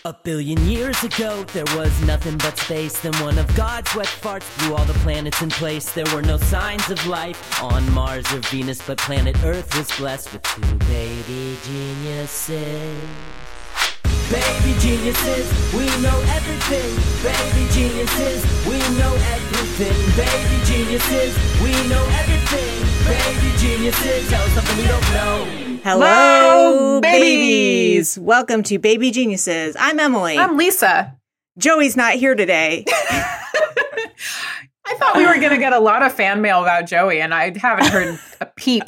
A billion years ago, there was nothing but space. Then one of God's wet farts blew all the planets in place. There were no signs of life on Mars or Venus, but planet Earth was blessed with two baby geniuses. Baby geniuses, we know everything. Baby geniuses, we know everything. Baby geniuses, we know everything. Baby geniuses, tell us something we don't know. Hello, babies! Welcome to Baby Geniuses. I'm Emily. I'm Lisa. Joey's not here today. I thought we were going to get a lot of fan mail about Joey, and I haven't heard a peep.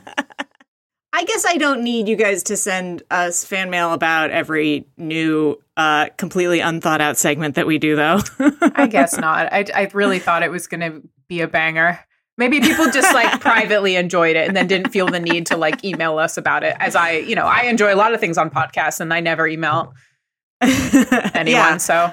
I guess I don't need you guys to send us fan mail about every new, completely unthought out segment that we do, though. I guess not. I really thought it was going to be a banger. Maybe people just privately enjoyed it and then didn't feel the need to email us about it. As I enjoy a lot of things on podcasts and I never email anyone. Yeah. So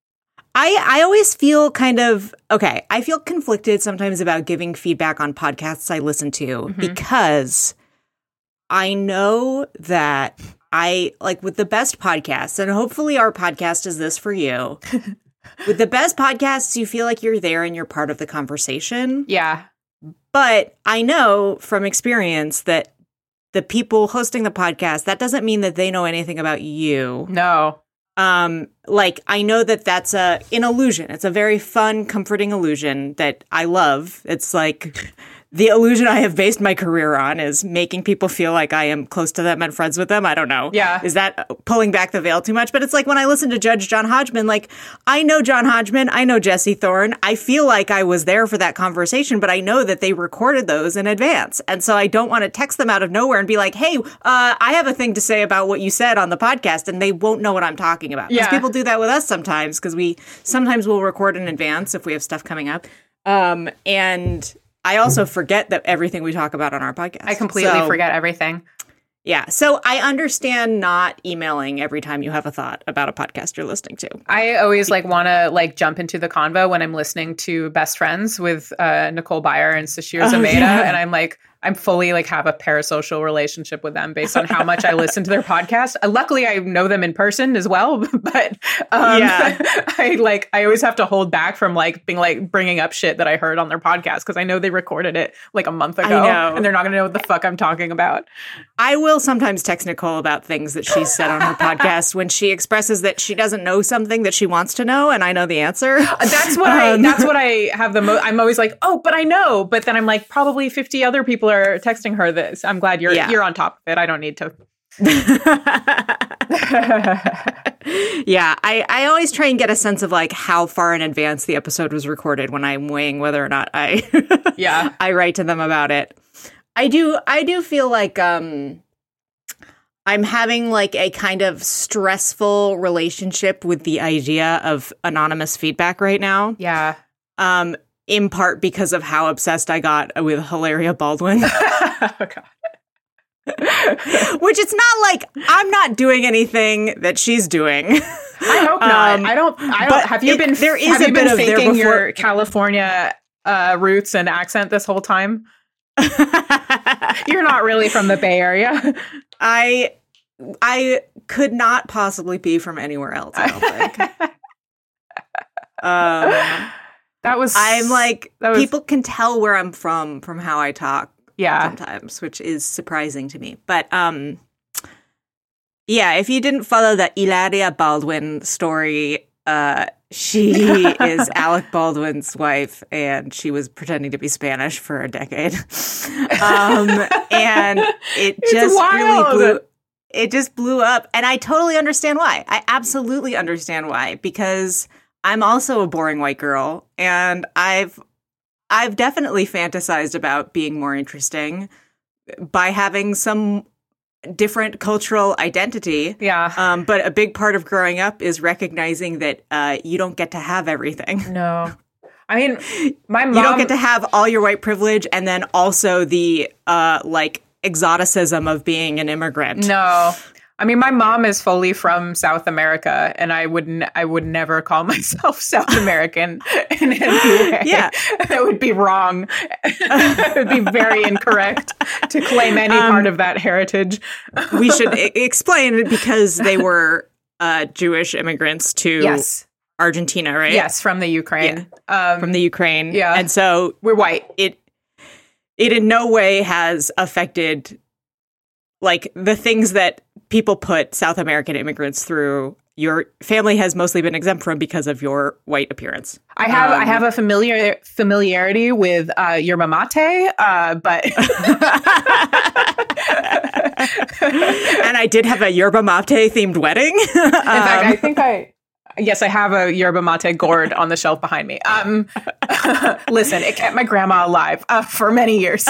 I always feel I feel conflicted sometimes about giving feedback on podcasts I listen to because I know that with the best podcasts, and hopefully our podcast is this for you. With the best podcasts, you feel like you're there and you're part of the conversation. Yeah. But I know from experience that the people hosting the podcast, that doesn't mean that they know anything about you. No. I know that that's an illusion. It's a very fun, comforting illusion that I love. It's the illusion I have based my career on is making people feel like I am close to them and friends with them. I don't know. Yeah. Is that pulling back the veil too much? But it's like when I listen to Judge John Hodgman, I know John Hodgman, I know Jesse Thorne. I feel like I was there for that conversation, but I know that they recorded those in advance. And so I don't want to text them out of nowhere and be like, hey, I have a thing to say about what you said on the podcast, and they won't know what I'm talking about. Because people do that with us sometimes, because sometimes we'll record in advance if we have stuff coming up. And I also forget that everything we talk about on our podcast. I completely forget everything. Yeah. So I understand not emailing every time you have a thought about a podcast you're listening to. I always want to jump into the convo when I'm listening to Best Friends with Nicole Byer and Sashir Zameda. Yeah. And I'm fully have a parasocial relationship with them based on how much I listen to their podcast. Luckily, I know them in person as well, but I always have to hold back from bringing up shit that I heard on their podcast because I know they recorded it a month ago, and they're not going to know what the fuck I'm talking about. I will sometimes text Nicole about things that she said on her podcast when she expresses that she doesn't know something that she wants to know, and I know the answer. That's what I have the most. I'm always but I know, but then I'm probably 50 other people are texting her this. I'm glad you're on top of it. I don't need to. Yeah, I always try and get a sense of how far in advance the episode was recorded when I'm weighing whether or not I I write to them about it. I do feel I'm having a kind of stressful relationship with the idea of anonymous feedback right now. Yeah. In part because of how obsessed I got with Hilaria Baldwin. Oh, God. Which it's not I'm not doing anything that she's doing. I hope not. I don't. Have you been? There is have a you bit been of faking your California roots and accent this whole time? You're not really from the Bay Area. I could not possibly be from anywhere else, I don't think. People can tell where I'm from how I talk sometimes, which is surprising to me. But if you didn't follow the Hilaria Baldwin story, she is Alec Baldwin's wife, and she was pretending to be Spanish for a decade. And it just blew up. And I totally understand why. I absolutely understand why, because I'm also a boring white girl, and I've definitely fantasized about being more interesting by having some different cultural identity. Yeah. But a big part of growing up is recognizing that you don't get to have everything. No. I mean, my mom... You don't get to have all your white privilege and then also the exoticism of being an immigrant. No. I mean, my mom is fully from South America, and I would never call myself South American in any way. Yeah. That would be wrong. It would be very incorrect to claim any part of that heritage. We should explain it because they were Jewish immigrants to Yes. Argentina, right? Yes, from the Ukraine. From the Ukraine. Yeah. And so we're white. It in no way has affected like the things that people put South American immigrants through. Your family has mostly been exempt from because of your white appearance. I have a familiarity with yerba mate, but and I did have a yerba mate themed wedding. In fact, I think I have a yerba mate gourd on the shelf behind me. Listen, it kept my grandma alive for many years.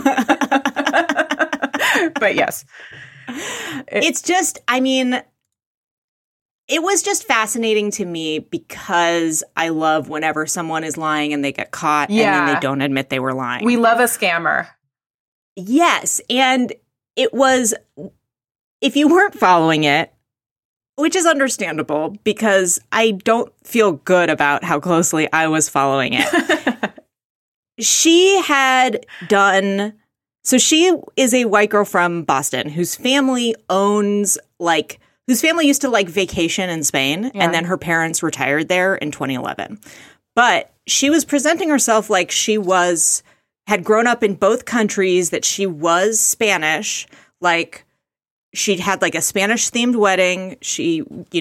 But yes, it's just, I mean, it was just fascinating to me because I love whenever someone is lying and they get caught and then they don't admit they were lying. We love a scammer. Yes. And it was, if you weren't following it, which is understandable because I don't feel good about how closely I was following it. She had done, so she is a white girl from Boston whose family whose family used to like vacation in Spain, and then her parents retired there in 2011. But she was presenting herself like she had grown up in both countries, that she was Spanish, like she'd had like a Spanish themed wedding. She,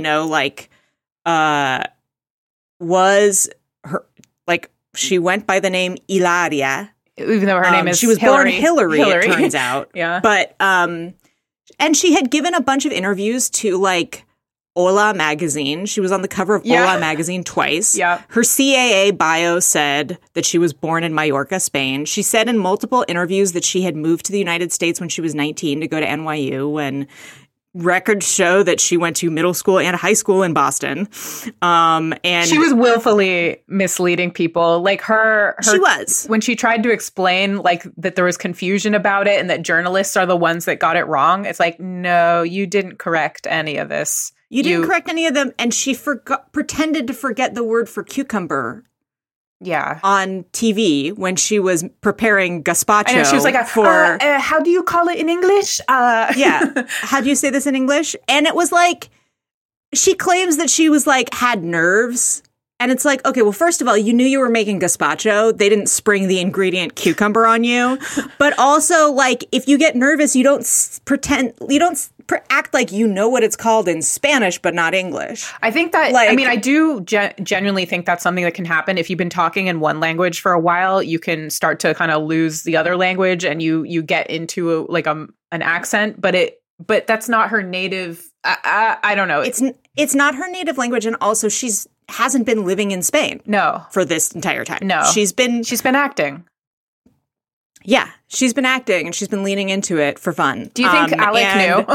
was her, like she went by the name Hilaria. Even though her name is she was Hillary. born Hillary, it turns out. Yeah. But, and she had given a bunch of interviews to like Hola magazine. She was on the cover of Hola magazine twice. Yeah. Her CAA bio said that she was born in Mallorca, Spain. She said in multiple interviews that she had moved to the United States when she was 19 to go to NYU, when records show that she went to middle school and high school in Boston. And she was willfully misleading people. Like she was. When she tried to explain like that there was confusion about it and that journalists are the ones that got it wrong. It's like, no, you didn't correct any of this. You didn't correct any of them. And she pretended to forget the word for cucumber. Yeah. On TV when she was preparing gazpacho. And she was like, how do you call it in English? Yeah. How do you say this in English? And it was like, she claims that she was like, had nerves. And it's like, okay, well, first of all, you knew you were making gazpacho. They didn't spring the ingredient cucumber on you. But also, like, if you get nervous, you don't act like you know what it's called in Spanish, but not English. I think that, like, I mean, I do genuinely think that's something that can happen. If you've been talking in one language for a while, you can start to kind of lose the other language and you get into an accent, but that's not her native. I don't know. It's not her native language. And also hasn't been living in Spain. No. For this entire time. No. She's been acting. Yeah, she's been acting and she's been leaning into it for fun. Do you think Alec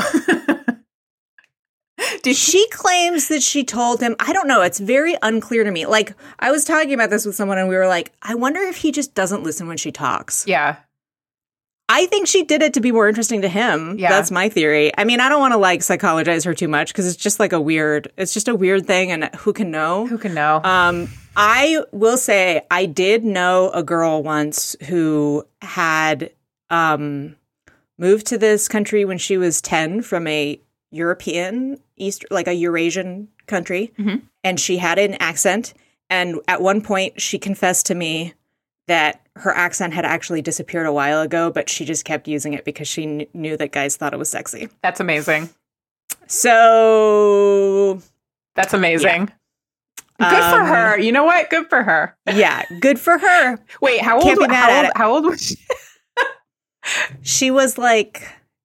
knew? She claims that she told him. I don't know. It's very unclear to me. Like, I was talking about this with someone and we were like, I wonder if he just doesn't listen when she talks. Yeah. I think she did it to be more interesting to him. Yeah. That's my theory. I mean, I don't want to like psychologize her too much because it's just like it's just a weird thing, and who can know? Who can know? I will say I did know a girl once who had moved to this country when she was 10 from a Eurasian country, and she had an accent. And at one point, she confessed to me that her accent had actually disappeared a while ago, but she just kept using it because she knew that guys thought it was sexy. That's amazing. So... That's amazing. Yeah. Good for her. You know what? Good for her. Yeah, good for her. Wait, how old was she? She was like...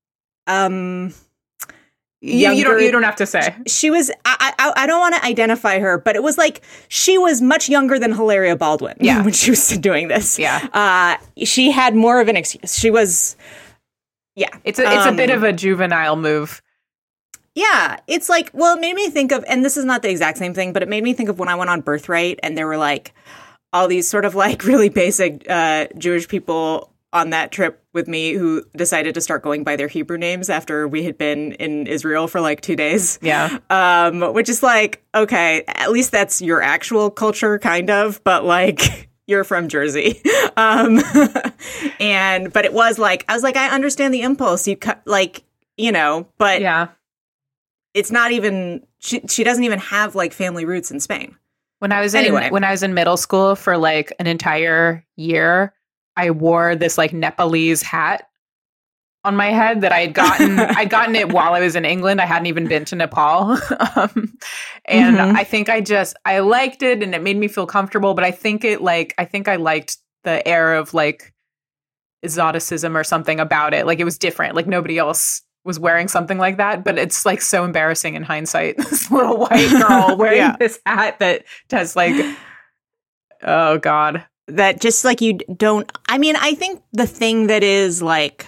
You don't have to say. She was. I don't want to identify her, but it was like she was much younger than Hilaria Baldwin when she was doing this. Yeah. She had more of an excuse. She was. Yeah. It's a bit of a juvenile move. Yeah. It's like, well, it made me think of, and this is not the exact same thing, but it made me think of when I went on Birthright and there were like all these sort of like really basic Jewish people on that trip with me who decided to start going by their Hebrew names after we had been in Israel for like 2 days. Yeah. Which is like, okay, at least that's your actual culture, kind of, but like you're from Jersey. But it was like, I was like, I understand the impulse. You cut like, but yeah, it's not even she doesn't even have like family roots in Spain. When I was in middle school for like an entire year, I wore this like Nepalese hat on my head that I'd gotten it while I was in England. I hadn't even been to Nepal. And I think I liked it and it made me feel comfortable, but I think I liked the air of like exoticism or something about it. Like it was different. Like nobody else was wearing something like that, but it's like so embarrassing in hindsight. This little white girl wearing this hat that has like, oh God. That just like you don't, I mean, I think the thing that is like,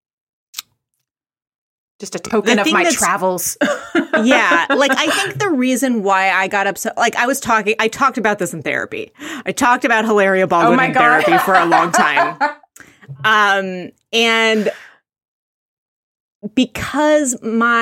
just a token of my travels. Yeah. Like, I think the reason why I got upset, like I talked about this in therapy. I talked about Hilaria Baldwin in therapy for a long time. And because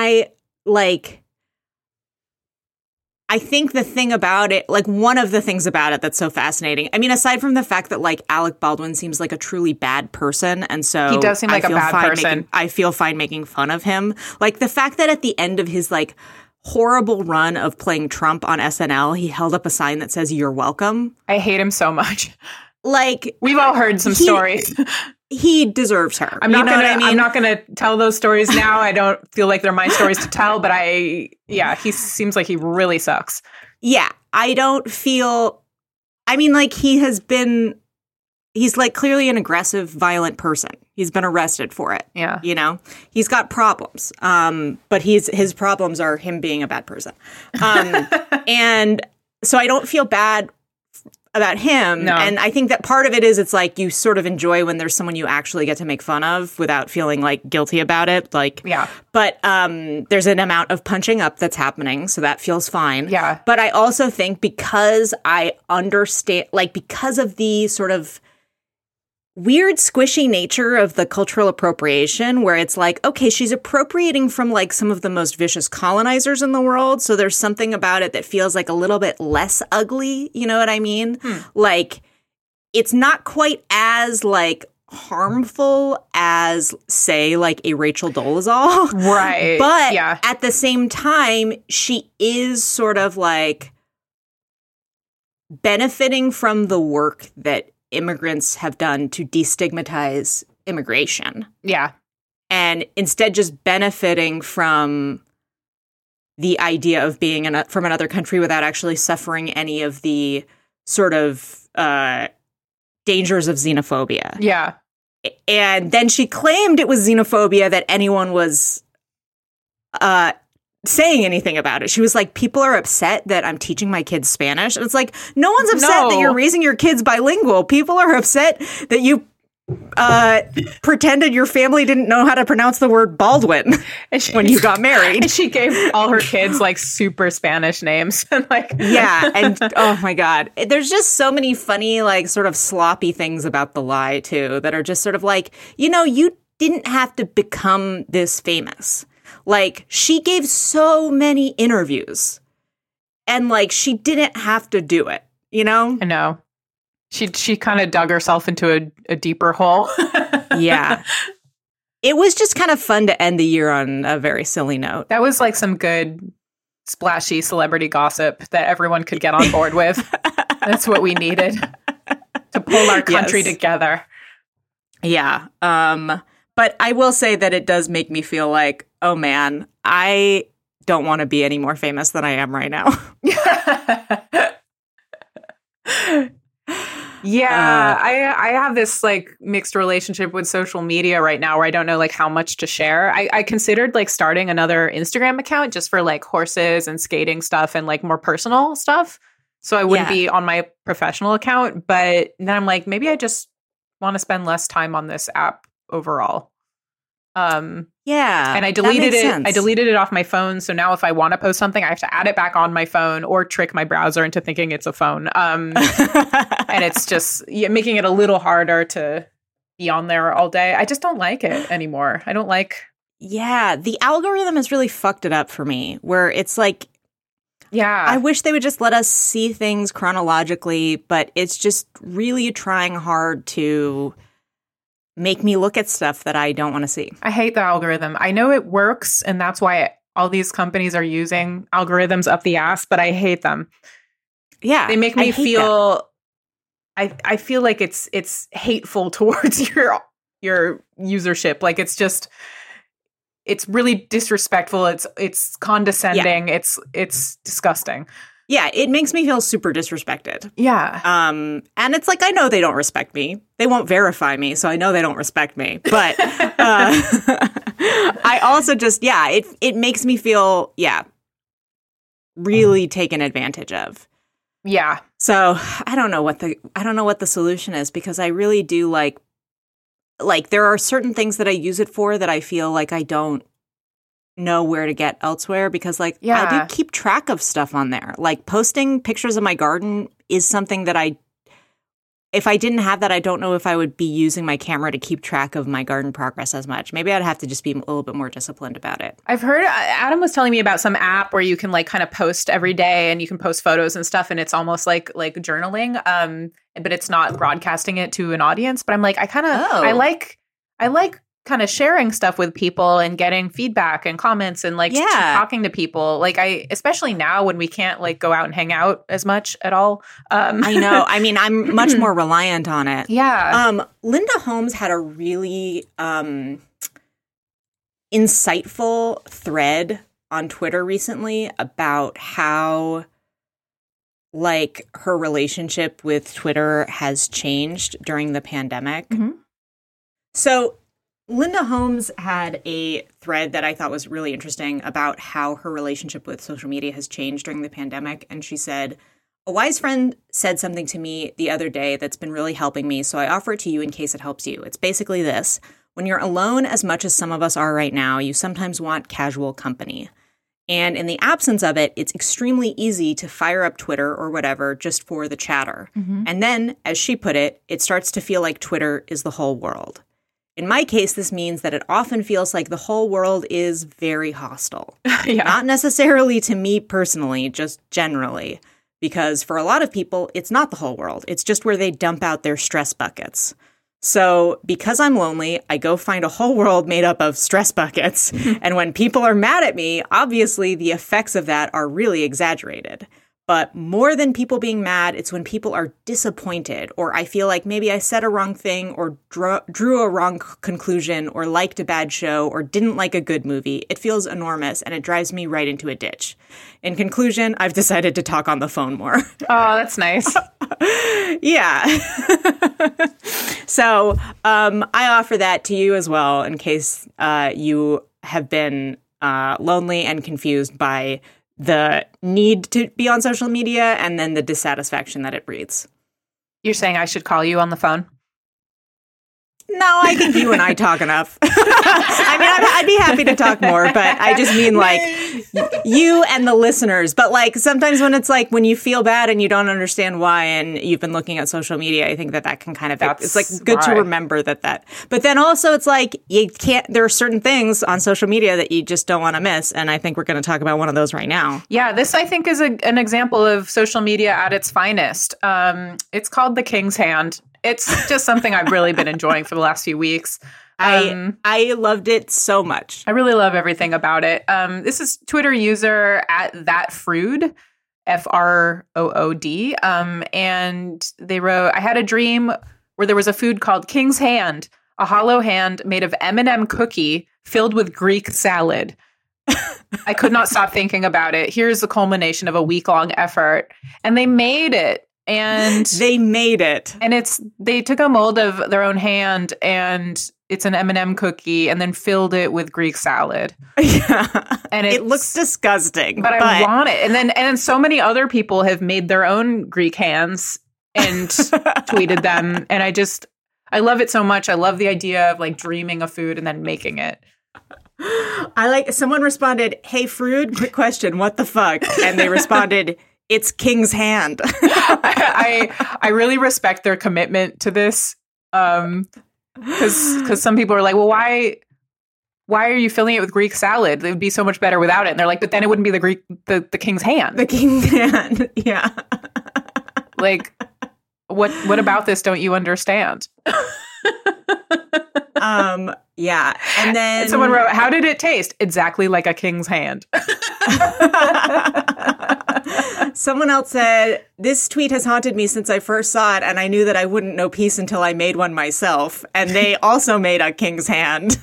I think the thing about it, like one of the things about it that's so fascinating, I mean, aside from the fact that like Alec Baldwin seems like a truly bad person. And so he does seem like a bad person. I feel fine making fun of him. Like the fact that at the end of his like horrible run of playing Trump on SNL, he held up a sign that says, "You're welcome." I hate him so much. Like we've all heard some stories. He deserves her. I'm not gonna tell those stories now. I don't feel like they're my stories to tell, but he seems like he really sucks. Yeah. I don't feel, I mean, like he's like clearly an aggressive, violent person. He's been arrested for it. Yeah. You know, he's got problems. But his problems are him being a bad person. And so I don't feel bad about him. No. And I think that part of it is it's like you sort of enjoy when there's someone you actually get to make fun of without feeling like guilty about it. Like, yeah. But there's an amount of punching up that's happening, so that feels fine. Yeah. But I also think because I understand, like because of the sort of weird squishy nature of the cultural appropriation where it's like, okay, she's appropriating from like some of the most vicious colonizers in the world. So there's something about it that feels like a little bit less ugly. You know what I mean? Like it's not quite as like harmful as say like a Rachel Dolezal. Right. But at the same time, she is sort of like benefiting from the work that immigrants have done to destigmatize immigration. Yeah. And instead just benefiting from the idea of being from another country without actually suffering any of the sort of dangers of xenophobia. Yeah. And then she claimed it was xenophobia that anyone was saying anything about it. She was like, people are upset that I'm teaching my kids Spanish. And it's like, no one's upset that you're raising your kids bilingual. People are upset that you pretended your family didn't know how to pronounce the word Baldwin when you got married. And she gave all her kids like super Spanish names. And like, yeah. And oh my God, there's just so many funny, like sort of sloppy things about the lie too, that are just sort of like, you know, you didn't have to become this famous. Like, she gave so many interviews and, like, she didn't have to do it, you know? I know. She kind of dug herself into a deeper hole. Yeah. It was just kind of fun to end the year on a very silly note. That was, like, some good splashy celebrity gossip that everyone could get on board with. That's what we needed to pull our country together. Yeah. But I will say that it does make me feel like, oh man, I don't want to be any more famous than I am right now. Yeah, I have this like mixed relationship with social media right now where I don't know like how much to share. I considered like starting another Instagram account just for like horses and skating stuff and like more personal stuff. So I wouldn't be on my professional account. But then I'm like, maybe I just want to spend less time on this app overall. Yeah. And I deleted it. Sense. I deleted it off my phone. So now if I want to post something, I have to add it back on my phone or trick my browser into thinking it's a phone. And it's just making it a little harder to be on there all day. I just don't like it anymore. I don't like. Yeah. The algorithm has really fucked it up for me where it's like, yeah, I wish they would just let us see things chronologically, but it's just really trying hard to make me look at stuff that I don't want to see. I hate the algorithm. I know it works, and that's why all these companies are using algorithms up the ass, but I hate them. Yeah. They make me feel, I feel like it's hateful towards your usership. Like it's really disrespectful. It's condescending. Yeah. It's disgusting. Yeah, it makes me feel super disrespected. Yeah. And it's like, I know they don't respect me. They won't verify me, so I know they don't respect me. But I also just, it makes me feel, really taken advantage of. Yeah. So I don't know what the solution is, because I really do like there are certain things that I use it for that I feel like I don't know where to get elsewhere, because I do keep track of stuff on there. Like posting pictures of my garden is something that if I didn't have that, I don't know if I would be using my camera to keep track of my garden progress as much. Maybe I'd have to just be a little bit more disciplined about it. I've heard Adam was telling me about some app where you can like kind of post every day and you can post photos and stuff, and it's almost like journaling. But it's not broadcasting it to an audience. But I'm like, I like kind of sharing stuff with people and getting feedback and comments and talking to people. Like especially now when we can't like go out and hang out as much at all. I know. I mean, I'm much more reliant on it. Yeah. Linda Holmes had a really insightful thread on Twitter recently about how like her relationship with Twitter has changed during the pandemic. Mm-hmm. So Linda Holmes had a thread that I thought was really interesting about how her relationship with social media has changed during the pandemic. And she said, "A wise friend said something to me the other day that's been really helping me, so I offer it to you in case it helps you. It's basically this. When you're alone as much as some of us are right now, you sometimes want casual company. And in the absence of it, it's extremely easy to fire up Twitter or whatever just for the chatter. Mm-hmm. And then, as she put it, it starts to feel like Twitter is the whole world. In my case, this means that it often feels like the whole world is very hostile. Yeah. Not necessarily to me personally, just generally. Because for a lot of people, it's not the whole world. It's just where they dump out their stress buckets. So because I'm lonely, I go find a whole world made up of stress buckets. And when people are mad at me, obviously the effects of that are really exaggerated. But more than people being mad, it's when people are disappointed, or I feel like maybe I said a wrong thing, or drew a wrong conclusion, or liked a bad show, or didn't like a good movie. It feels enormous, and it drives me right into a ditch. In conclusion, I've decided to talk on the phone more." Oh, that's nice. Yeah. So I offer that to you as well, in case you have been lonely and confused by the need to be on social media and then the dissatisfaction that it breeds. You're saying I should call you on the phone? No, I think you and I talk enough. I mean, I'd be happy to talk more, but I just mean like you and the listeners. But like sometimes when you feel bad and you don't understand why, and you've been looking at social media, I think that can kind of, it's like good to remember that. But then also it's like there are certain things on social media that you just don't want to miss. And I think we're going to talk about one of those right now. Yeah, this I think is an example of social media at its finest. It's called The King's Hand. It's just something I've really been enjoying for the last few weeks. I loved it so much. I really love everything about it. This is Twitter user @thatfrood, FROOD. And they wrote, "I had a dream where there was a food called King's Hand, a hollow hand made of M&M cookie filled with Greek salad. I could not stop thinking about it. Here's the culmination of a week-long effort." And they made it. And they took a mold of their own hand, and it's an M&M cookie, and then filled it with Greek salad. Yeah. And it looks disgusting. But I want it. And then so many other people have made their own Greek hands and tweeted them. And I love it so much. I love the idea of like dreaming of food and then making it. Someone responded, "Hey, Frood, quick question, what the fuck?" And they responded, "It's King's Hand." I really respect their commitment to this, because some people are like, "Well, why are you filling it with Greek salad? It would be so much better without it." And they're like, "But then it wouldn't be the King's Hand." The King's Hand, yeah. Like, what about this don't you understand? Yeah. And then And someone wrote, how did it taste? Exactly like a king's hand. Someone else said, this tweet has haunted me since I first saw it, and I knew that I wouldn't know peace until I made one myself. And they also made a king's hand.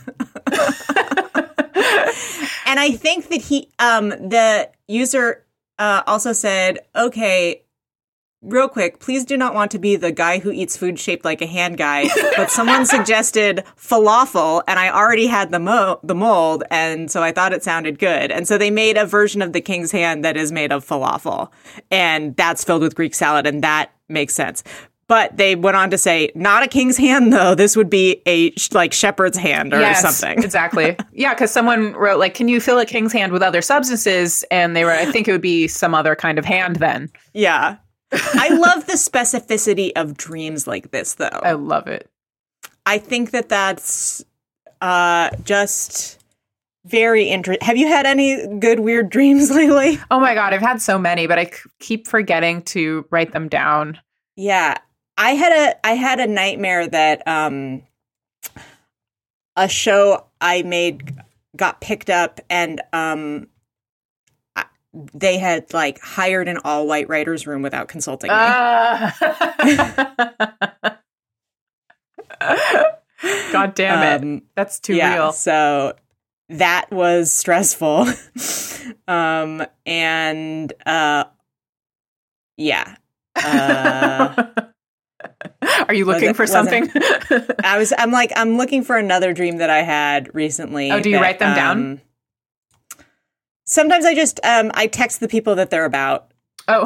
And I think that the user also said, okay, real quick, please do not want to be the guy who eats food shaped like a hand guy, but someone suggested falafel, and I already had the mold, and so I thought it sounded good. And so they made a version of the king's hand that is made of falafel, and that's filled with Greek salad, and that makes sense. But they went on to say, not a king's hand, though. This would be a shepherd's hand or something. Exactly. Yeah, because someone wrote, like, can you fill a king's hand with other substances? And they were, I think it would be some other kind of hand then. Yeah. I love the specificity of dreams like this, though. I love it. I think that that's just very interesting. Have you had any good, weird dreams lately? Oh, my God. I've had so many, but I keep forgetting to write them down. Yeah. I had a nightmare that a show I made got picked up, and they had like hired an all-white writer's room without consulting me. God damn it. That's too real. So that was stressful. And yeah. Are you looking for something? I'm looking for another dream that I had recently. Oh, do you write them down? Sometimes I just I text the people that they're about. Oh.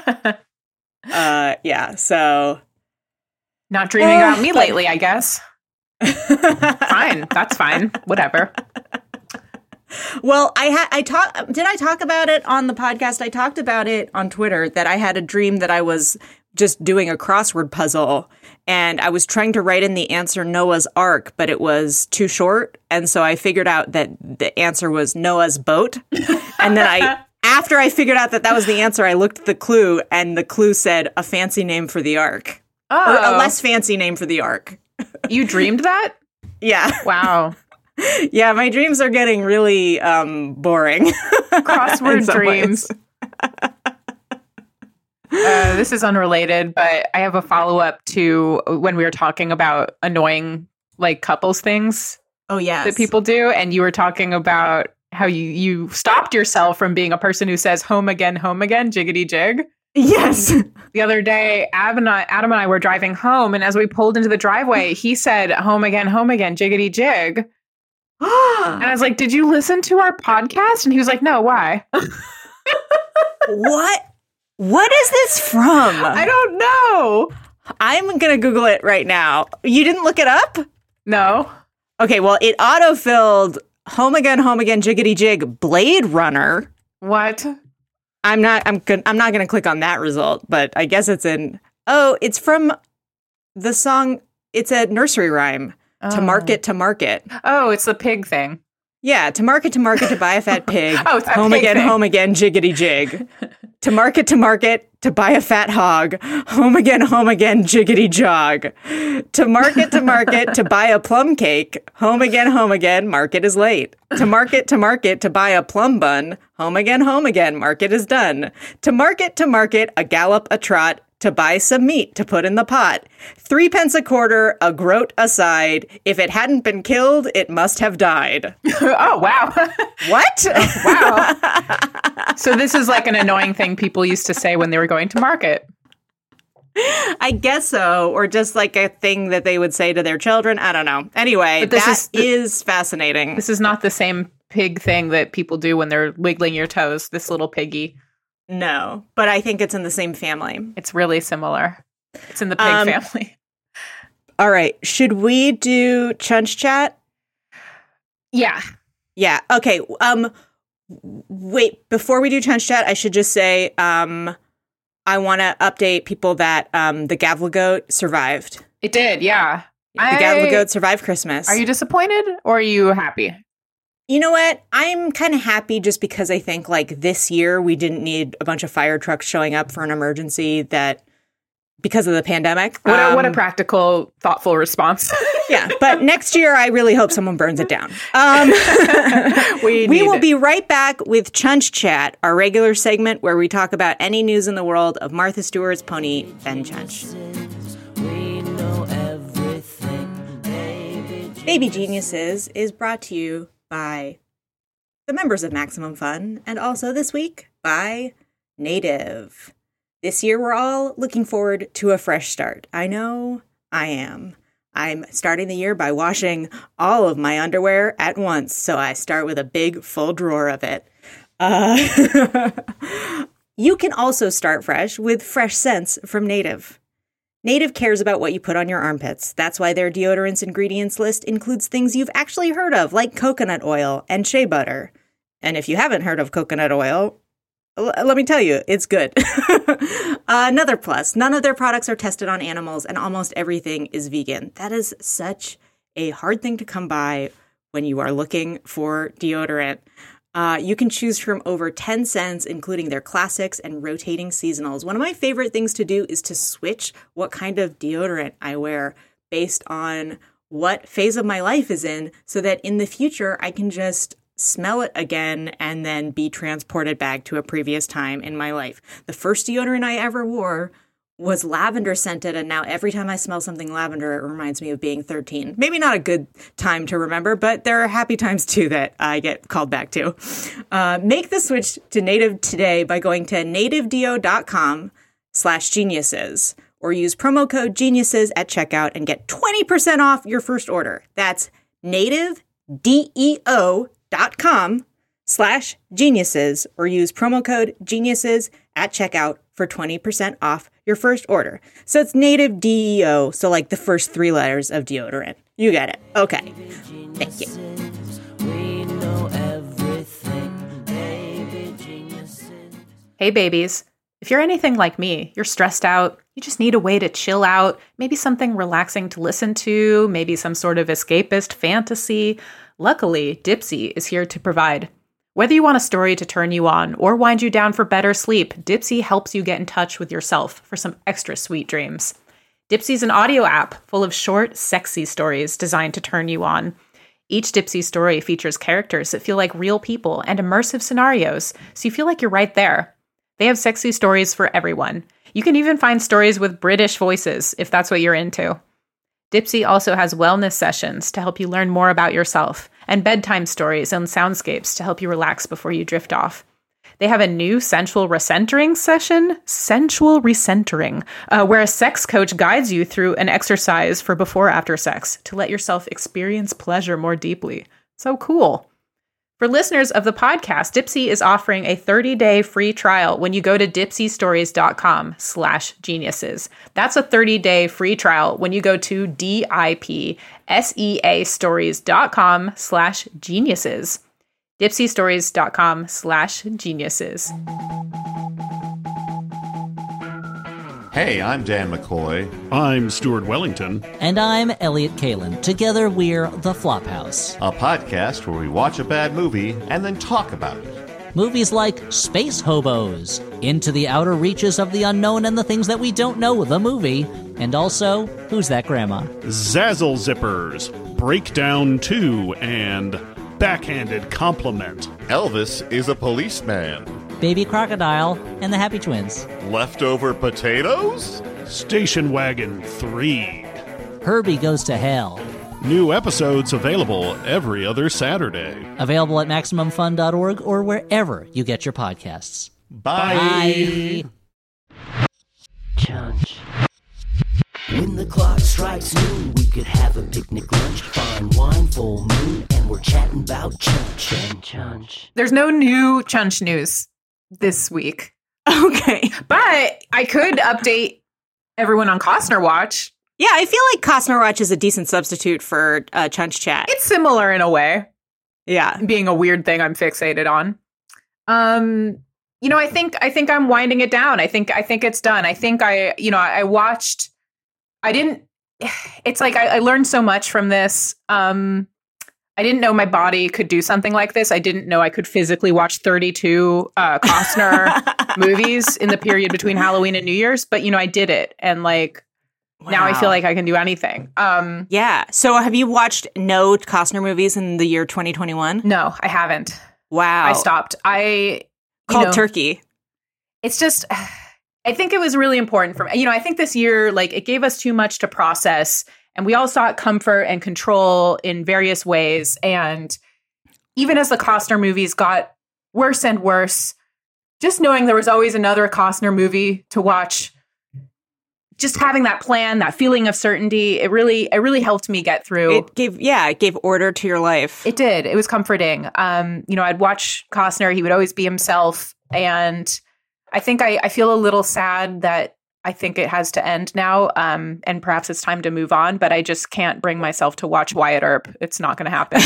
Yeah, so not dreaming about me lately, I guess. Fine, that's fine. Whatever. Well, did I talk about it on the podcast? I talked about it on Twitter that I had a dream that I was just doing a crossword puzzle, and I was trying to write in the answer Noah's Ark, but it was too short. And so I figured out that the answer was Noah's boat. And then after I figured out that was the answer, I looked at the clue, and the clue said a fancy name for the Ark. Oh. Or a less fancy name for the Ark. You dreamed that? Yeah. Wow. Yeah, my dreams are getting really boring. Crossword dreams. This is unrelated, but I have a follow-up to when we were talking about annoying like couples things. Oh, yes. That people do. And you were talking about how you stopped yourself from being a person who says home again, jiggity jig. Yes. The other day, Adam and I were driving home, and as we pulled into the driveway, he said home again, jiggity jig. And I was like, did you listen to our podcast? And he was like, no, why? What is this from? I don't know. I'm going to Google it right now. You didn't look it up? No. Okay, well, it autofilled home again, jiggity jig, Blade Runner. What? I'm not going to click on that result, but I guess it's it's from the song. It's a nursery rhyme. To market. Oh, it's the pig thing. Yeah, to market, to buy a fat pig. Oh, it's that home pig again, thing. home again, jiggity jig. To market, to buy a fat hog. Home again, jiggity jog. To market, to buy a plum cake. Home again, market is late. To market, to buy a plum bun. Home again, market is done. To market, a gallop, a trot. To buy some meat to put in the pot. 3 pence a quarter, a groat aside. If it hadn't been killed, it must have died. Oh, wow. What? Wow. So this is like an annoying thing people used to say when they were going to market. I guess so. Or just like a thing that they would say to their children. I don't know. Anyway, that is fascinating. This is not the same pig thing that people do when they're wiggling your toes, this little piggy. No, but I think it's in the same family. It's really similar. It's in the pig family. All right. Should we do Chunch Chat? Yeah. Yeah. Okay. Wait, before we do Chunch Chat, I should just say I want to update people that the Gavel Goat survived. It did, yeah. The Gavel Goat survived Christmas. Are you disappointed or are you happy? You know what? I'm kind of happy just because I think like this year we didn't need a bunch of fire trucks showing up for an emergency that because of the pandemic. What a practical, thoughtful response. Yeah, but next year, I really hope someone burns it down. We will be right back with Chunch Chat, our regular segment where we talk about any news in the world of Martha Stewart's pony, Ben Chunch. Baby Geniuses is brought to you by the members of Maximum Fun, and also this week by Native. This year, we're all looking forward to a fresh start. I know I am. I'm starting the year by washing all of my underwear at once, so I start with a big full drawer of it. You can also start fresh with fresh scents from Native. Native cares about what you put on your armpits. That's why their deodorant's ingredients list includes things you've actually heard of, like coconut oil and shea butter. And if you haven't heard of coconut oil, let me tell you, it's good. Another plus, none of their products are tested on animals, and almost everything is vegan. That is such a hard thing to come by when you are looking for deodorant. You can choose from over 10 scents, including their classics and rotating seasonals. One of my favorite things to do is to switch what kind of deodorant I wear based on what phase of my life is in, so that in the future I can just smell it again and then be transported back to a previous time in my life. The first deodorant I ever wore was lavender scented, and now every time I smell something lavender, it reminds me of being 13. Maybe not a good time to remember, but there are happy times too that I get called back to. Make the switch to Native today by going to nativedeo.com/geniuses or use promo code geniuses at checkout and get 20% off your first order. That's nativedeo.com/geniuses or use promo code geniuses at checkout for 20% off your first order. So it's Native DEO, so like the first 3 letters of deodorant. You get it. Okay. Thank you. Hey, babies. If you're anything like me, you're stressed out, you just need a way to chill out, maybe something relaxing to listen to, maybe some sort of escapist fantasy. Luckily, Dipsea is here to provide. Whether you want a story to turn you on or wind you down for better sleep, Dipsea helps you get in touch with yourself for some extra sweet dreams. Dipsea's an audio app full of short, sexy stories designed to turn you on. Each Dipsea story features characters that feel like real people and immersive scenarios, so you feel like you're right there. They have sexy stories for everyone. You can even find stories with British voices, if that's what you're into. Dipsea also has wellness sessions to help you learn more about yourself, and bedtime stories and soundscapes to help you relax before you drift off. They have a new sensual recentering session, where a sex coach guides you through an exercise for before-after sex to let yourself experience pleasure more deeply. So cool. For listeners of the podcast, Dipsea is offering a 30-day free trial when you go to dipseastories.com/geniuses. That's a 30-day free trial when you go to dipseastories.com/geniuses. dipseastories.com/geniuses. Hey, I'm Dan McCoy. I'm Stuart Wellington. And I'm Elliot Kalin. Together we're The Flophouse, A podcast where we watch a bad movie and then talk about it. Movies like Space Hobos, Into the Outer Reaches of the Unknown and the Things That We Don't Know, the movie, and also Who's That Grandma? Zazzle Zippers, Breakdown 2, and Backhanded Compliment. Elvis is a policeman. Baby Crocodile and the Happy Twins. Leftover potatoes? Station Wagon 3. Herbie Goes to Hell. New episodes available every other Saturday. Available at MaximumFun.org or wherever you get your podcasts. Bye. Chunch. When the clock strikes noon, we could have a picnic lunch, fine wine, full moon, and we're chatting about Chunch and Chunch. There's no new Chunch news this week. Okay. But I could update everyone on Costner Watch. Yeah, I feel like Costner Watch is a decent substitute for Chunch Chat. It's similar in a way. Yeah. Being a weird thing I'm fixated on. I think I'm winding it down. I think it's done. I think I learned so much from this. I didn't know my body could do something like this. I didn't know I could physically watch 32 Costner movies in the period between Halloween and New Year's. But, I did it. And like, now I feel like I can do anything. Yeah. So have you watched no Costner movies in the year 2021? No, I haven't. Wow. I stopped. Cold turkey. It's just, I think it was really important for me. I think this year, like, it gave us too much to process. And we all sought comfort and control in various ways. And even as the Costner movies got worse and worse, just knowing there was always another Costner movie to watch, just having that plan, that feeling of certainty, it really helped me get through. It gave order to your life. It did. It was comforting. I'd watch Costner. He would always be himself. And I think I feel a little sad that I think it has to end now, and perhaps it's time to move on, but I just can't bring myself to watch Wyatt Earp. It's not going to happen.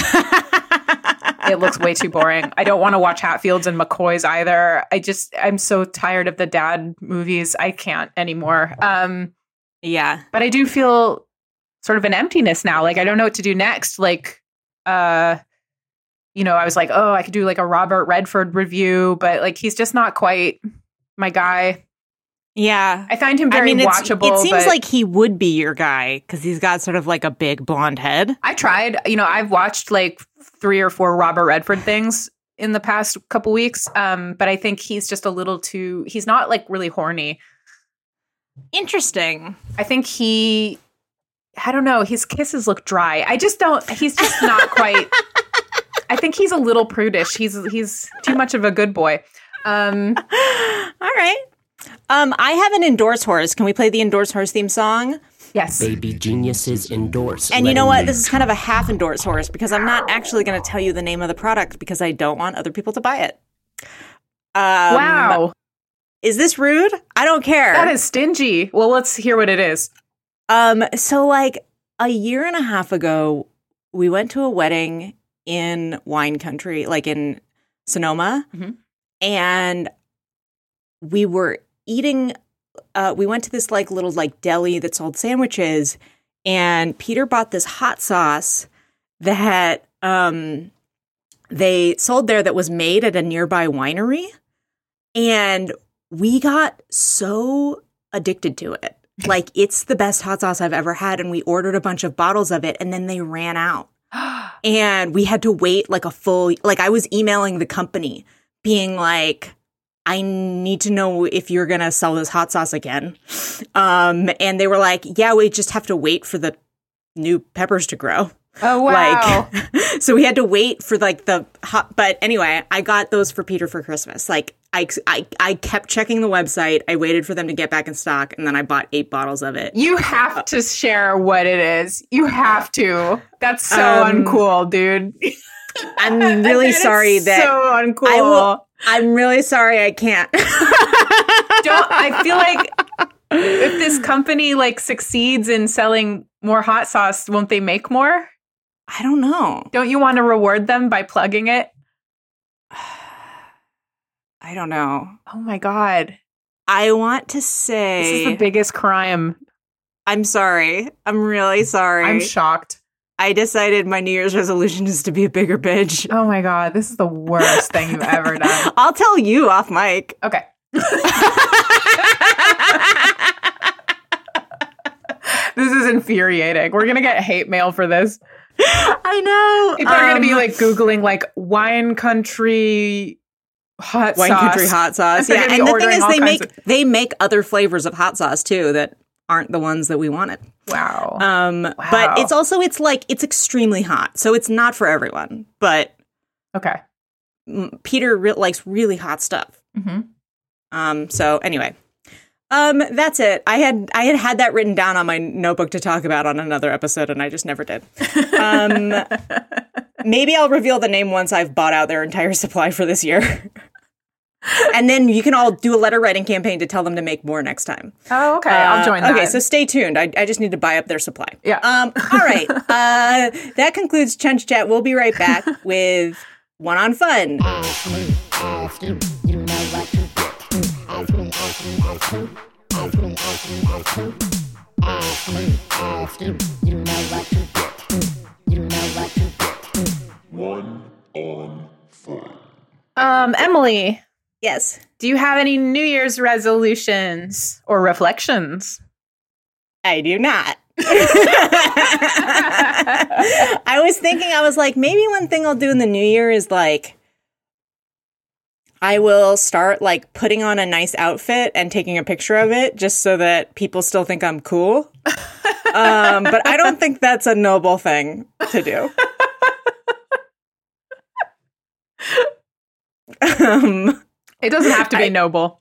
It looks way too boring. I don't want to watch Hatfields and McCoys either. I'm so tired of the dad movies. I can't anymore. Yeah. But I do feel sort of an emptiness now. Like, I don't know what to do next. Like, I was like, oh, I could do like a Robert Redford review, but like, he's just not quite my guy. Yeah. I find him very watchable. It seems like he would be your guy because he's got sort of like a big blonde head. I tried. I've watched like 3 or 4 Robert Redford things in the past couple weeks. But I think he's just a little too, he's not like really horny. Interesting. I think I don't know, his kisses look dry. He's just not quite, I think he's a little prudish. He's too much of a good boy. All right. I have an Endorse Horse. Can we play the Endorse Horse theme song? Yes. Baby geniuses endorse. And you know what? This is kind of a half Endorse Horse because I'm not actually going to tell you the name of the product because I don't want other people to buy it. Wow. Is this rude? I don't care. That is stingy. Well, let's hear what it is. So like a year and a half ago, we went to a wedding in wine country, like in Sonoma, and we were eating. We went to this like little like deli that sold sandwiches, and Peter bought this hot sauce that they sold there that was made at a nearby winery, and we got so addicted to it. Like, it's the best hot sauce I've ever had, and we ordered a bunch of bottles of it, and then they ran out. And we had to wait like a full, like I was emailing the company being like, I need to know if you're going to sell this hot sauce again. And they were like, yeah, we just have to wait for the new peppers to grow. Oh, wow. Like, so we had to wait for like the hot, but anyway, I got those for Peter for Christmas. Like I kept checking the website. I waited for them to get back in stock, and then I bought 8 bottles of it. You have to share what it is. You have to. That's so uncool, dude. I'm really sorry that so uncool. I'm really sorry I can't. I feel like if this company like succeeds in selling more hot sauce, won't they make more? I don't know. Don't you want to reward them by plugging it? I don't know. Oh my God. I want to say this is the biggest crime. I'm sorry. I'm really sorry. I'm shocked. I decided my New Year's resolution is to be a bigger bitch. Oh my God. This is the worst thing you've ever done. I'll tell you off mic. Okay. This is infuriating. We're going to get hate mail for this. I know. People are going to be like Googling like wine country hot sauce. Wine country hot sauce. Yeah. And the thing is they make other flavors of hot sauce too that aren't the ones that we wanted. Wow. But it's extremely hot. So it's not for everyone. But okay. Peter likes really hot stuff. So anyway. That's it. I had that written down on my notebook to talk about on another episode, and I just never did. Maybe I'll reveal the name once I've bought out their entire supply for this year. And then you can all do a letter writing campaign to tell them to make more next time. Oh, okay. I'll join that. Okay, so stay tuned. I just need to buy up their supply. Yeah. All right. That concludes Chunch Chat. We'll be right back with One on Fun. Emily, Yes. do you have any New Year's resolutions or reflections? I do not. I was thinking, I was like, maybe one thing I'll do in the new year is like, I will start like putting on a nice outfit and taking a picture of it just so that people still think I'm cool. But I don't think that's a noble thing to do. It doesn't have to be noble.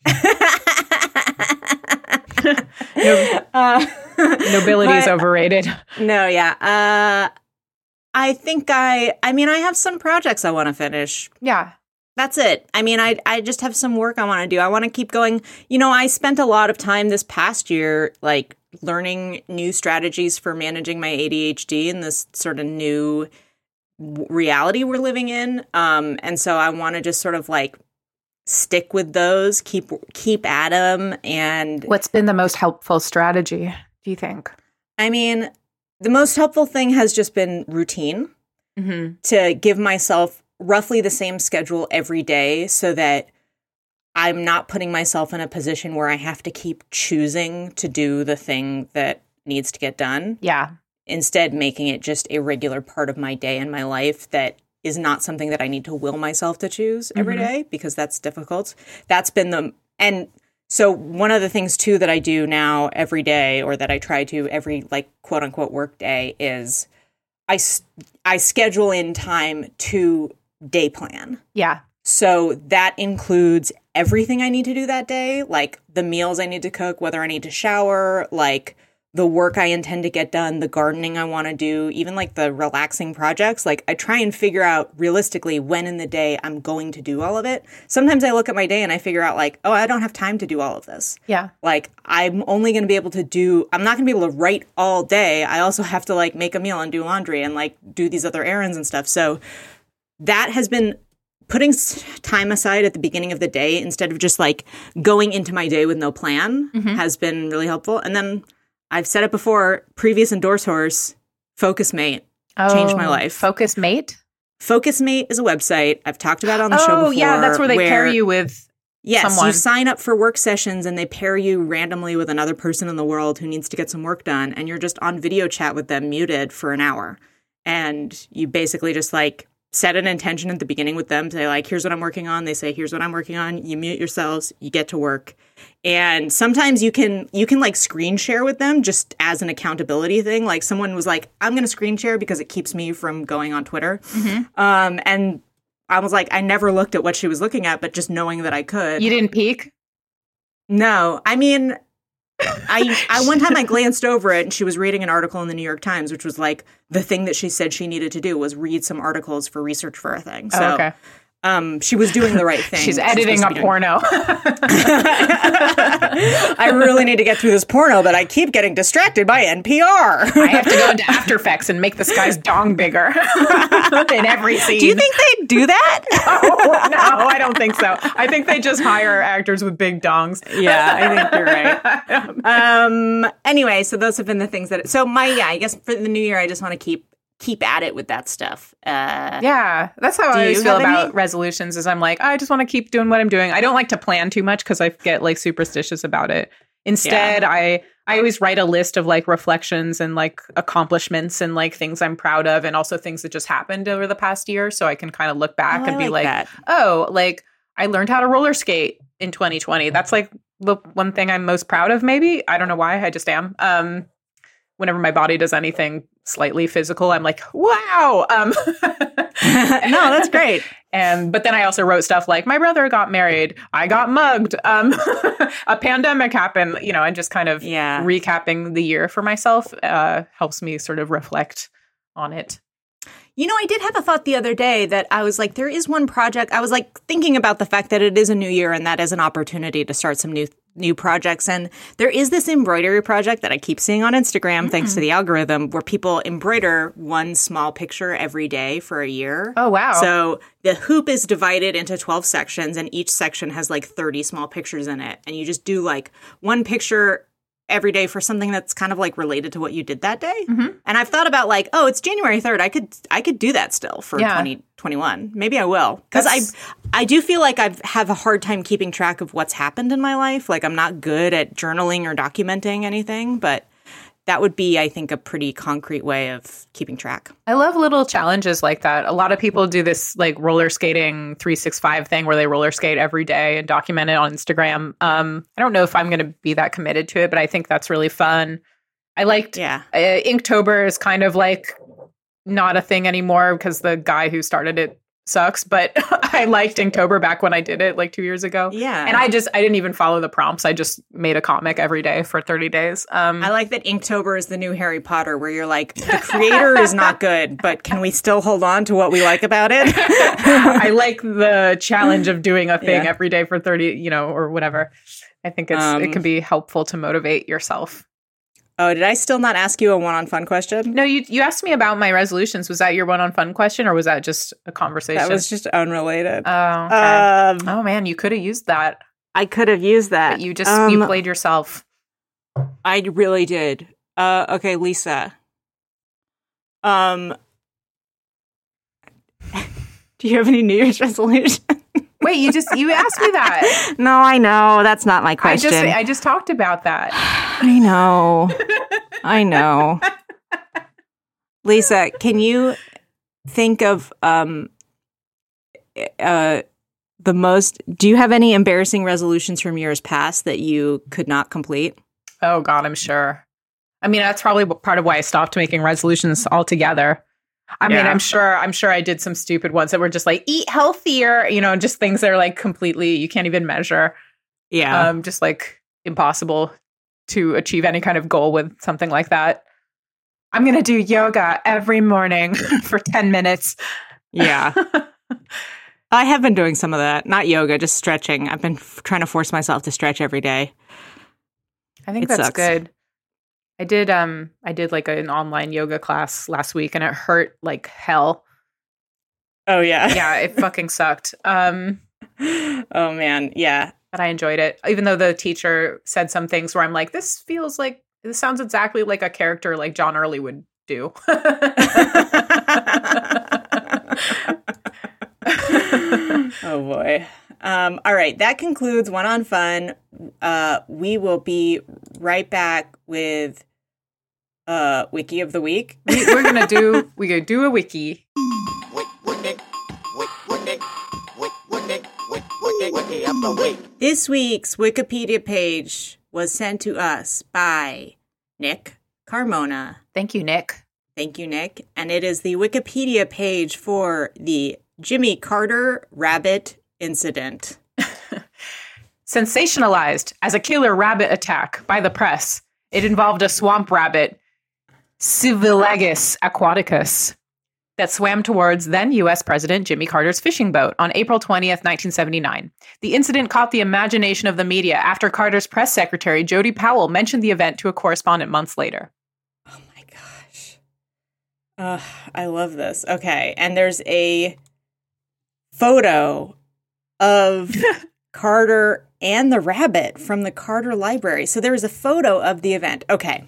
Nobility is overrated. No, yeah. I think I have some projects I want to finish. Yeah. That's it. I mean, I just have some work I want to do. I want to keep going. You know, I spent a lot of time this past year, like, learning new strategies for managing my ADHD in this sort of new reality we're living in. And so I want to just sort of, like, stick with those, keep at them. And what's been the most helpful strategy, do you think? I mean, the most helpful thing has just been routine, to give myself roughly the same schedule every day so that I'm not putting myself in a position where I have to keep choosing to do the thing that needs to get done. Yeah. Instead, making it just a regular part of my day and my life that is not something that I need to will myself to choose every day, because that's difficult. That's been and so one of the things too that I do now every day, or that I try to every like quote unquote work day, is I schedule in time to day plan. Yeah. So that includes everything I need to do that day, like the meals I need to cook, whether I need to shower, like the work I intend to get done, the gardening I want to do, even like the relaxing projects. Like I try and figure out realistically when in the day I'm going to do all of it. Sometimes I look at my day and I figure out like, oh, I don't have time to do all of this. Yeah. Like I'm only going to be able to I'm not going to be able to write all day. I also have to like make a meal and do laundry and like do these other errands and stuff. So that has been putting time aside at the beginning of the day instead of just like going into my day with no plan has been really helpful. And then I've said it before, previous endorsers, FocusMate changed my life. FocusMate? FocusMate is a website I've talked about on the show before. Oh, yeah, that's where they pair you with someone. You sign up for work sessions and they pair you randomly with another person in the world who needs to get some work done, and you're just on video chat with them muted for an hour. And you basically just like set an intention at the beginning with them, say like, here's what I'm working on. They say, here's what I'm working on. You mute yourselves, you get to work. And sometimes you can like screen share with them just as an accountability thing. Like someone was like, I'm going to screen share because it keeps me from going on Twitter. And I was like, I never looked at what she was looking at, but just knowing that I could. You didn't peek? No. I mean, I one time I glanced over it and she was reading an article in the New York Times, which was like the thing that she said she needed to do was read some articles for research for a thing. So okay. She was doing the right thing. She's editing a porno. I really need to get through this porno, but I keep getting distracted by NPR. I have to go into After Effects and make this guy's dong bigger in every scene. Do you think they do that? Oh, no, I don't think so. I think they just hire actors with big dongs. Yeah, I think you're right. Anyway, so those have been the things that... So I guess for the new year, I just want to keep at it with that stuff. Yeah, that's how I always feel about resolutions, is I'm like, I just want to keep doing what I'm doing. I don't like to plan too much because I get like superstitious about it. Instead, I always write a list of like reflections and like accomplishments and like things I'm proud of, and also things that just happened over the past year. So I can kind of look back and be like, oh, like I learned how to roller skate in 2020. That's like the one thing I'm most proud of, maybe. I don't know why, I just am. Whenever my body does anything slightly physical, I'm like, wow. No, that's great. But then I also wrote stuff like, my brother got married, I got mugged, a pandemic happened, and just kind of recapping the year for myself helps me sort of reflect on it. I did have a thought the other day that I was like, there is one project. I was like thinking about the fact that it is a new year and that is an opportunity to start some new projects. And there is this embroidery project that I keep seeing on Instagram, thanks to the algorithm, where people embroider one small picture every day for a year. Oh, wow. So the hoop is divided into 12 sections, and each section has like 30 small pictures in it. And you just do like one picture every day for something that's kind of like related to what you did that day. Mm-hmm. And I've thought about like, oh, it's January 3rd. I could do that still for 2021. Maybe I will. Because I do feel like I have a hard time keeping track of what's happened in my life. Like I'm not good at journaling or documenting anything, but that would be, I think, a pretty concrete way of keeping track. I love little challenges like that. A lot of people do this like roller skating 365 thing where they roller skate every day and document it on Instagram. I don't know if I'm going to be that committed to it, but I think that's really fun. I liked Inktober is kind of like not a thing anymore because the guy who started it sucks, but I liked Inktober back when I did it like 2 years ago. Yeah. And I didn't even follow the prompts. I just made a comic every day for 30 days. I like that Inktober is the new Harry Potter where you're like, the creator is not good, but can we still hold on to what we like about it? I like the challenge of doing a thing every day for 30, or whatever. I think it can be helpful to motivate yourself. Oh, did I still not ask you a one-on-fun question? No, you asked me about my resolutions. Was that your one-on-fun question or was that just a conversation? That was just unrelated. Oh, okay. Oh man, you could have used that. I could have used that. But you played yourself. I really did. Okay, Lisa. Do you have any New Year's resolutions? Wait, you asked me that. No, I know. That's not my question. I just talked about that. I know. Lisa, can you think of do you have any embarrassing resolutions from years past that you could not complete? Oh God, I'm sure. I mean, that's probably part of why I stopped making resolutions altogether. I mean, I'm sure I did some stupid ones that were just like eat healthier, just things that are like completely, you can't even measure. Yeah. Just like impossible to achieve any kind of goal with something like that. I'm going to do yoga every morning for 10 minutes. Yeah. I have been doing some of that. Not yoga, just stretching. I've been trying to force myself to stretch every day. I think that's good. I did like an online yoga class last week and it hurt like hell. Oh yeah. Yeah, it fucking sucked. Oh man, yeah. But I enjoyed it. Even though the teacher said some things where I'm like, this sounds exactly like a character like John Early would do. Oh boy. All right, that concludes One on Fun. We will be right back with Wiki of the Week. We're gonna do a wiki. This week's Wikipedia page was sent to us by Nick Carmona. Thank you, Nick. Thank you, Nick. And it is the Wikipedia page for the Jimmy Carter rabbit incident. Sensationalized as a killer rabbit attack by the press. It involved a swamp rabbit, Civilegus aquaticus, that swam towards then U.S. President Jimmy Carter's fishing boat on April 20th, 1979. The incident caught the imagination of the media after Carter's press secretary, Jody Powell, mentioned the event to a correspondent months later. Oh my gosh. I love this. Okay, and there's a photo of Carter and the rabbit from the Carter Library. So there was a photo of the event. Okay.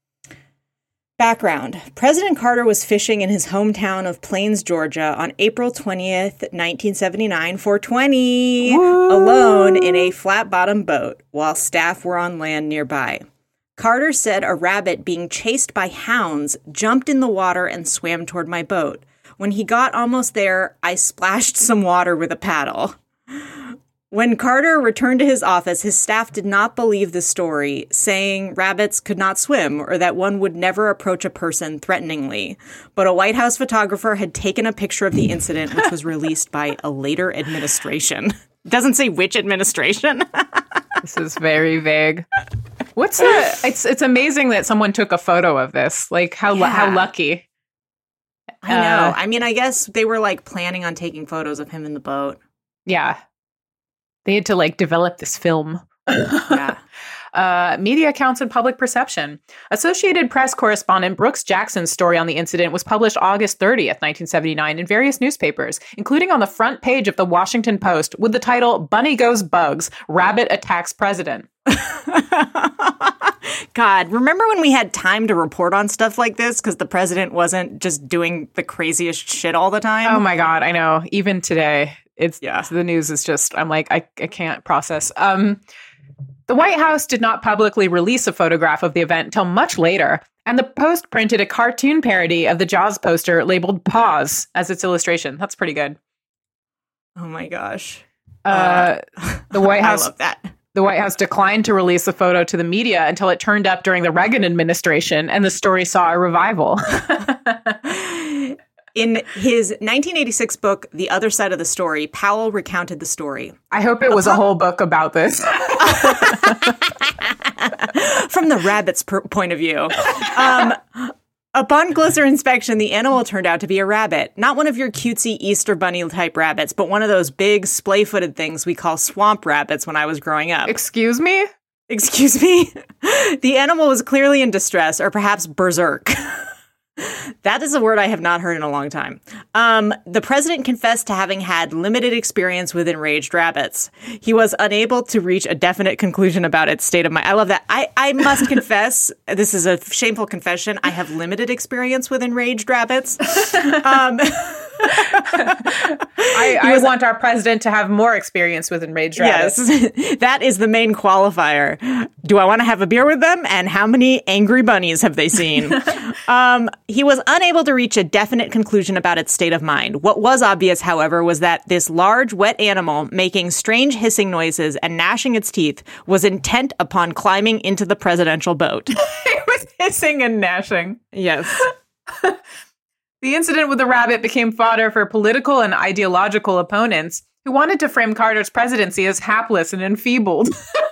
Background. President Carter was fishing in his hometown of Plains, Georgia on April 20th, 1979, 420, alone in a flat-bottom boat while staff were on land nearby. Carter said a rabbit being chased by hounds jumped in the water and swam toward my boat. When he got almost there, I splashed some water with a paddle. When Carter returned to his office, his staff did not believe the story, saying rabbits could not swim or that one would never approach a person threateningly. But a White House photographer had taken a picture of the incident, which was released by a later administration. It doesn't say which administration. This is very vague. It's amazing that someone took a photo of this. Like, how lucky. I know. I mean, I guess they were like planning on taking photos of him in the boat. Yeah. They had to like develop this film. Yeah. Media accounts and public perception. Associated Press correspondent Brooks Jackson's story on the incident was published August 30th, 1979 in various newspapers, including on the front page of the Washington Post with the title, Bunny Goes Bugs, Rabbit Attacks President. God, remember when we had time to report on stuff like this because the president wasn't just doing the craziest shit all the time? Oh my God, I know. Even today, the news is just, I'm like, I can't process. The White House did not publicly release a photograph of the event until much later, and the Post printed a cartoon parody of the Jaws poster labeled Pause as its illustration. That's pretty good. Oh my gosh. The White House, I love that. The White House declined to release the photo to the media until it turned up during the Reagan administration, and the story saw a revival. In his 1986 book, The Other Side of the Story, Powell recounted the story. I hope it was a whole book about this. From the rabbit's point of view. Upon closer inspection, the animal turned out to be a rabbit. Not one of your cutesy Easter Bunny type rabbits, but one of those big splay-footed things we call swamp rabbits when I was growing up. Excuse me? Excuse me? The animal was clearly in distress, or perhaps berserk. That is a word I have not heard in a long time. The president confessed to having had limited experience with enraged rabbits. He was unable to reach a definite conclusion about its state of mind. I love that. I must confess, this is a shameful confession, I have limited experience with enraged rabbits. I want our president to have more experience with enraged rabbits. Yes, that is the main qualifier. Do I want to have a beer with them? And how many angry bunnies have they seen? He was unable to reach a definite conclusion about its state of mind. What was obvious, however, was that this large, wet animal, making strange hissing noises and gnashing its teeth, was intent upon climbing into the presidential boat. It was hissing and gnashing. Yes. The incident with the rabbit became fodder for political and ideological opponents who wanted to frame Carter's presidency as hapless and enfeebled.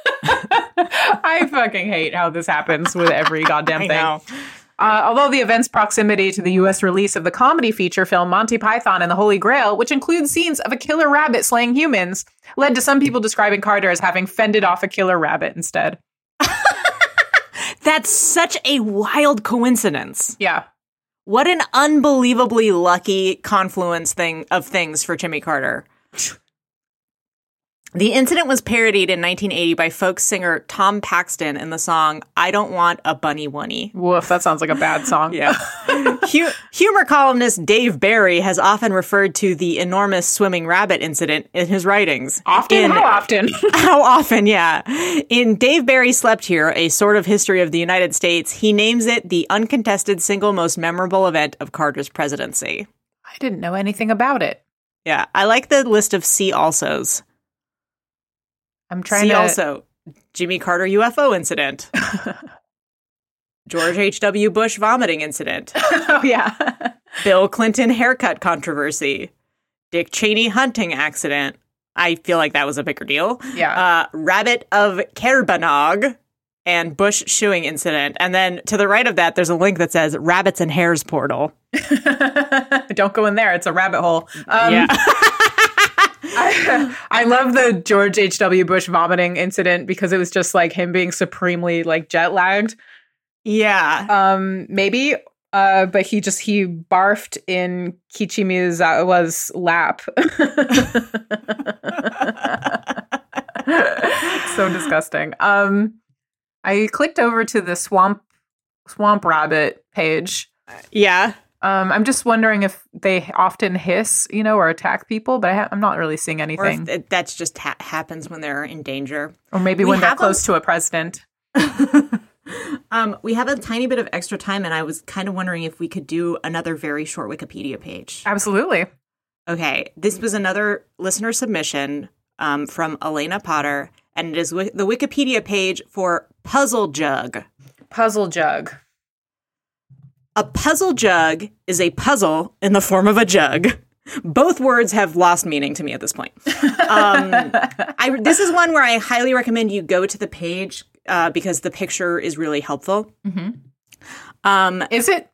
I fucking hate how this happens with every goddamn thing. I know. Although the event's proximity to the U.S. release of the comedy feature film Monty Python and the Holy Grail, which includes scenes of a killer rabbit slaying humans, led to some people describing Carter as having fended off a killer rabbit instead. That's such a wild coincidence. Yeah. What an unbelievably lucky confluence of things for Jimmy Carter. The incident was parodied in 1980 by folk singer Tom Paxton in the song I Don't Want a Bunny Wunny. Woof, that sounds like a bad song. Yeah. Humor columnist Dave Barry has often referred to the enormous swimming rabbit incident in his writings. Often? How often? How often, yeah. In Dave Barry Slept Here, A Sort of History of the United States, he names it the uncontested single most memorable event of Carter's presidency. I didn't know anything about it. Yeah, I like the list of see alsos. I'm trying See also, Jimmy Carter UFO incident. George H.W. Bush vomiting incident. Oh, yeah. Bill Clinton haircut controversy. Dick Cheney hunting accident. I feel like that was a bigger deal. Yeah. Rabbit of Kerbanog and Bush shoeing incident. And then to the right of that, there's a link that says Rabbits and Hares portal. Don't go in there. It's a rabbit hole. Yeah. I love the George H.W. Bush vomiting incident because it was just like him being supremely like jet lagged. Yeah. Maybe. But he barfed in Kichimizawa's lap. So disgusting. I clicked over to the swamp rabbit page. Yeah. I'm just wondering if they often hiss, or attack people, but I'm not really seeing anything. Or if that's just happens when they're in danger. Or maybe when they're close to a president. We have a tiny bit of extra time, and I was kind of wondering if we could do another very short Wikipedia page. Absolutely. Okay. This was another listener submission from Elena Potter, and it is the Wikipedia page for Puzzle Jug. Puzzle Jug. A puzzle jug is a puzzle in the form of a jug. Both words have lost meaning to me at this point. This is one where I highly recommend you go to the page because the picture is really helpful. Mm-hmm. Is it?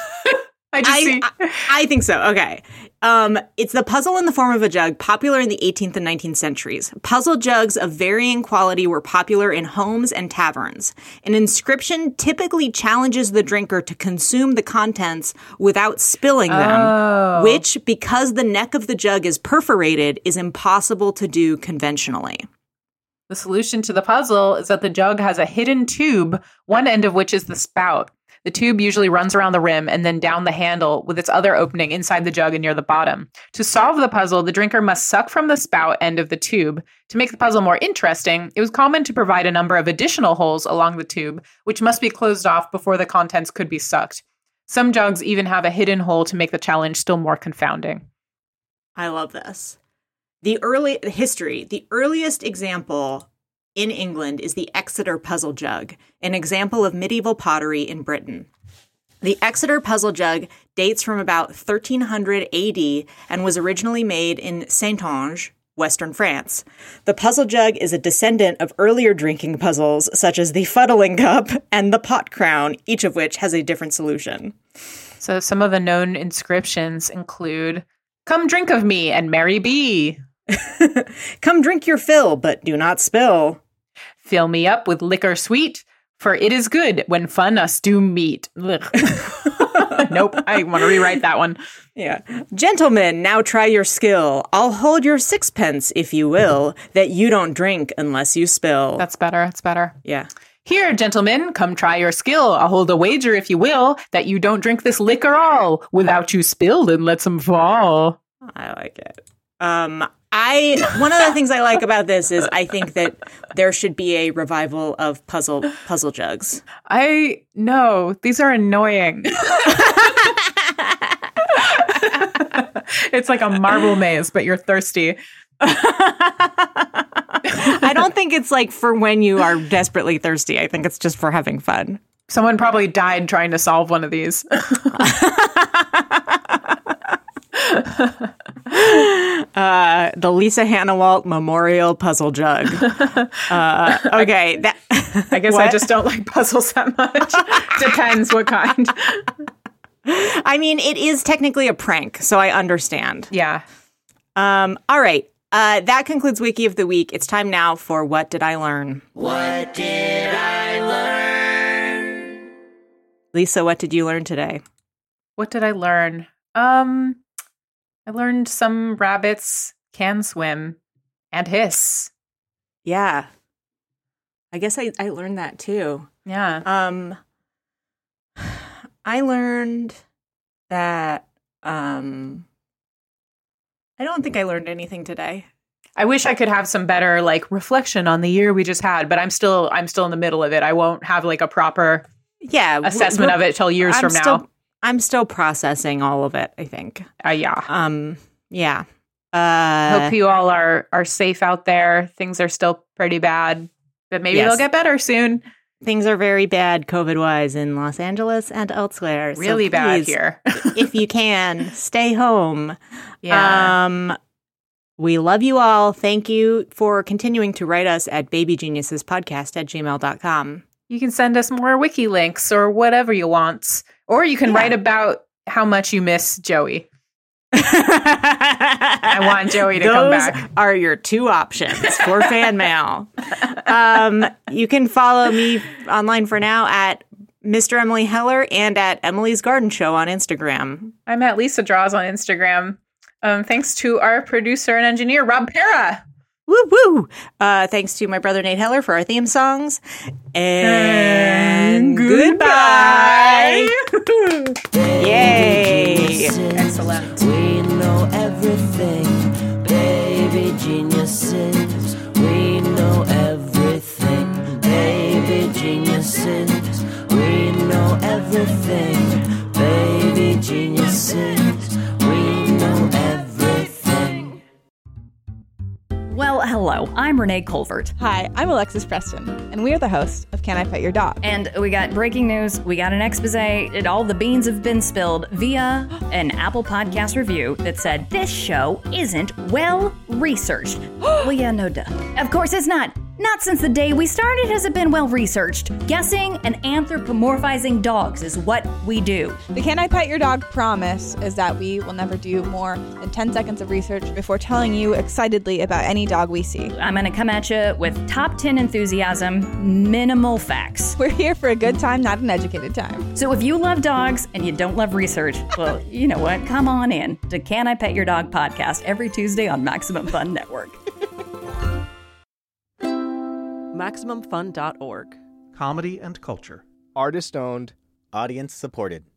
I think so. Okay. It's the puzzle in the form of a jug, popular in the 18th and 19th centuries. Puzzle jugs of varying quality were popular in homes and taverns. An inscription typically challenges the drinker to consume the contents without spilling them, which, because the neck of the jug is perforated, is impossible to do conventionally. The solution to the puzzle is that the jug has a hidden tube, one end of which is the spout. The tube usually runs around the rim and then down the handle with its other opening inside the jug and near the bottom. To solve the puzzle, the drinker must suck from the spout end of the tube. To make the puzzle more interesting, it was common to provide a number of additional holes along the tube, which must be closed off before the contents could be sucked. Some jugs even have a hidden hole to make the challenge still more confounding. I love this. The earliest example in England is the Exeter puzzle jug, an example of medieval pottery in Britain. The Exeter puzzle jug dates from about 1300 AD and was originally made in Saintonge, Western France. The puzzle jug is a descendant of earlier drinking puzzles, such as the fuddling cup and the pot crown, each of which has a different solution. So some of the known inscriptions include, "Come drink of me and merry be." "Come drink your fill, but do not spill." "Fill me up with liquor sweet, for it is good when fun us do meet." Nope, I want to rewrite that one. Yeah. "Gentlemen, now try your skill. I'll hold your sixpence, if you will, that you don't drink unless you spill." That's better. That's better. Yeah. "Here, gentlemen, come try your skill. I'll hold a wager, if you will, that you don't drink this liquor all, without you spilled and let some fall." I like it. One of the things I like about this is I think that there should be a revival of puzzle jugs. I know. These are annoying. It's like a marble maze, but you're thirsty. I don't think it's like for when you are desperately thirsty. I think it's just for having fun. Someone probably died trying to solve one of these. The Lisa Hannawalt Memorial Puzzle Jug. Okay. I guess I just don't like puzzles that much. Depends what kind. I mean, it is technically a prank, so I understand. Yeah. All right. That concludes Wiki of the Week. It's time now for What Did I Learn? What did I learn? Lisa, what did you learn today? What did I learn? I learned some rabbits can swim and hiss. Yeah. I guess I learned that too. Yeah. I learned that I don't think I learned anything today. I wish I could have some better like reflection on the year we just had, but I'm still in the middle of it. I won't have like a proper assessment of it till years from now. I'm still processing all of it, I think. Yeah. Yeah. Hope you all are safe out there. Things are still pretty bad, but maybe they'll get better soon. Things are very bad COVID-wise in Los Angeles and elsewhere. Really bad here. If you can, stay home. Yeah. We love you all. Thank you for continuing to write us at babygeniusespodcast@gmail.com. You can send us more wiki links or whatever you want. Or you can write about how much you miss Joey. I want Joey to come back. Those are your two options for fan mail. You can follow me online for now at Mr. Emily Heller and at Emily's Garden Show on Instagram. I'm at Lisa Draws on Instagram. Thanks to our producer and engineer, Rob Pera. Woo woo! Thanks to my brother Nate Heller for our theme songs. And goodbye! Yay! Excellent. We know everything, baby geniuses. We know everything, baby geniuses. We know everything, baby geniuses. We know everything. Well, hello, I'm Renee Colvert. Hi, I'm Alexis Preston, and we are the hosts of Can I Pet Your Dog? And we got breaking news, we got an expose, and all the beans have been spilled via an Apple Podcast review that said this show isn't well researched. Well, yeah, no duh. Of course it's not. Not since the day we started has it been well researched. Guessing and anthropomorphizing dogs is what we do. The Can I Pet Your Dog promise is that we will never do more than 10 seconds of research before telling you excitedly about any dog we see. I'm gonna come at you with top 10 enthusiasm, minimal facts. We're here for a good time, not an educated time. So if you love dogs and you don't love research, well, you know what? Come on in to Can I Pet Your Dog podcast every Tuesday on Maximum Fun Network. MaximumFun.org. Comedy and culture. Artist owned. Audience supported.